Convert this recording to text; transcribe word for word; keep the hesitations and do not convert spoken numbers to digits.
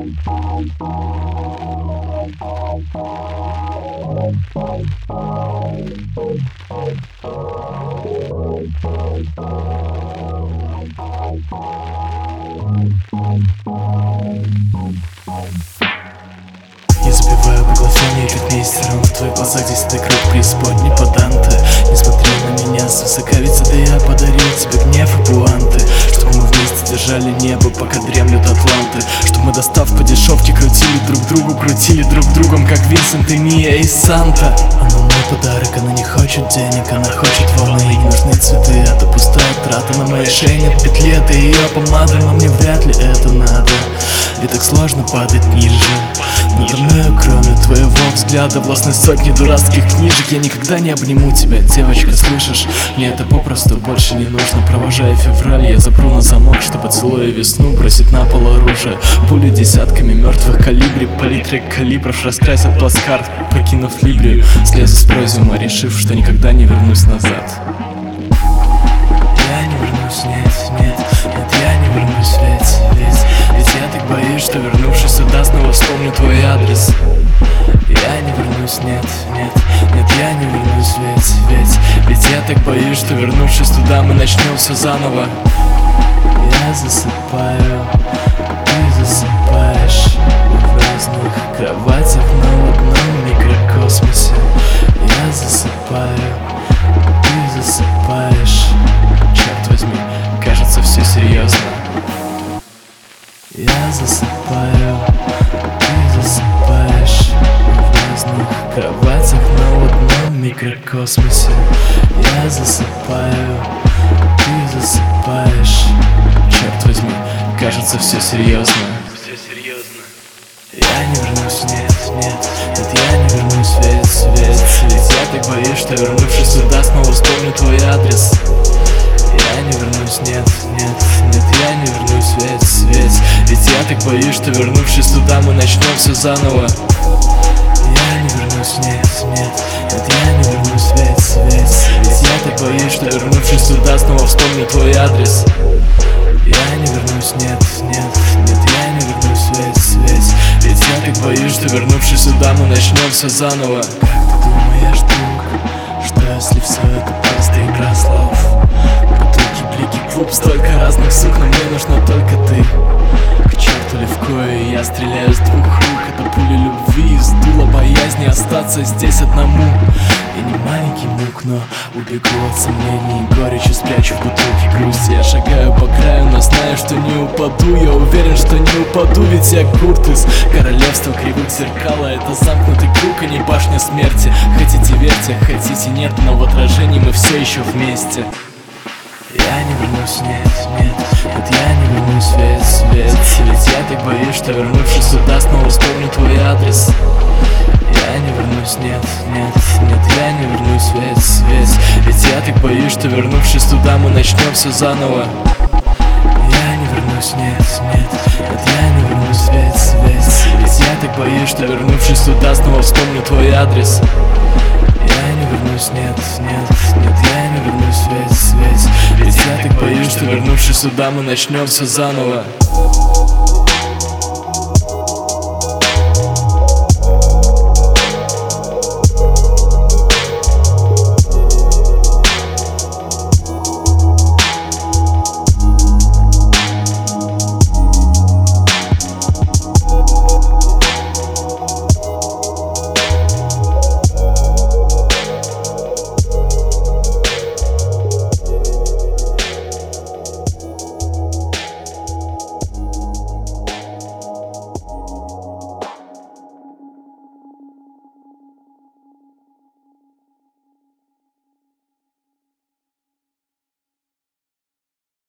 Я забиваю приглашение как мейстером. В твоих глазах здесь ты круг преисподней по Данте. Не смотри на меня свысока, ведь это я подарил тебе гнев и пуанты. Чтобы мы вместе держали небо, пока дремлют атланты. Чтобы мы, достав по дешевке, крутили друг другу, крутили друг другом, как Винсент и Мия и Санта. Она мой подарок, она не хочет денег, она хочет волны. Ей не нужны цветы, это пустая трата. На моей шее нет петли, это ее помада. Но мне вряд ли это надо, и так сложно падать ниже. Надо мною, кроме твоего взгляда, властной сотни дурацких книжек. Я никогда не обниму тебя, девочка, слышишь? Мне это попросту больше не нужно. Провожая февраль, я запру на замок, чтобы, целуя весну, бросить на пол оружие. Пули десятками мертвых калибри, палитры калибров раскрасят плацкарт, покинув Либрию. Слезу с прозиума, решив, что никогда не вернусь назад. Я не вернусь, нет, нет, нет, я не вернусь, ведь, ведь, ведь я так боюсь, что, вернувшись сюда, снова вспомню твой адрес. Я не вернусь, нет, нет, нет, я не вернусь, ведь, ведь, ведь я так боюсь, что, вернувшись туда, мы начнем все заново. Я засыпаю, ты засыпаешь в разных кроватях, но в одном микрокосмосе. Я засыпаю, ты засыпаешь. Черт возьми, кажется, все серьезно. Я засыпаю, ты засыпаешь в разных кроватях, но в одном микрокосмосе. Я засыпаю, ты засыпаешь. Черт возьми, кажется, все серьезно. Все серьезно. Я не вернусь, нет, нет, нет, я не вернусь, ведь, ведь, ведь я так боюсь, что, вернувшись сюда, снова вспомню твой адрес. Я не вернусь, нет, нет, нет, я не вернусь, ведь, ведь, ведь я так боюсь, что, вернувшись туда, мы начнем все заново. Я не вернусь, нет, нет, нет, я не вернусь, ведь, ведь, ведь я так боюсь, что, вернувшись туда, снова вспомню твой адрес. Я не вернусь, нет, нет, нет, я не вернусь, ведь, ведь, ведь я так боюсь, что, вернувшись сюда, мы начнем все заново. Как ты думаешь, друг, что если все это просто игра слов? Бутылки, блики, клуб, столько разных сук, но мне нужна только ты. К черту левкою, я стреляю с двух рук. Это пуля любви из дула боязни остаться здесь одному. Я не маленький мук, но убегу от сомнений и горечи, спрячу в бутылке грусти. Я шагаю по краю, но знаю, что не упаду. Я уверен, что не упаду, ведь я Курт из королевства кривых зеркал. А это замкнутый круг, а не башня смерти. Хотите верьте, хотите нет, но в отражении мы все еще вместе. Я не вернусь, нет, нет, нет, я не вернусь, ведь, ведь, ведь я так боюсь, что, вернувшись сюда, снова вспомню твой адрес. Я не вернусь, нет, нет, нет, я не вернусь, ведь, ведь, ведь я так боюсь, что, вернувшись туда, мы начнем все заново. Я не вернусь, нет, нет, нет, я не вернусь, ведь, ведь, ведь я так боюсь, что, вернувшись туда, снова вспомню твой адрес. Я не вернусь, нет, нет, нет, я не вернусь, ведь, ведь, ведь я так боюсь, что, вернувшись сюда, мы начнем все заново.